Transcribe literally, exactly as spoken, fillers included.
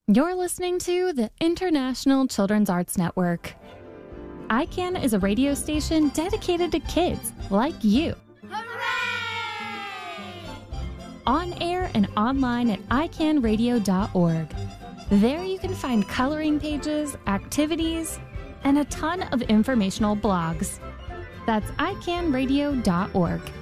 You're listening to the International Children's Arts Network. I CAN is a radio station dedicated to kids like you. Hooray! On air and online at i can radio dot org. There you can find coloring pages, activities, and a ton of informational blogs. That's i can radio dot org.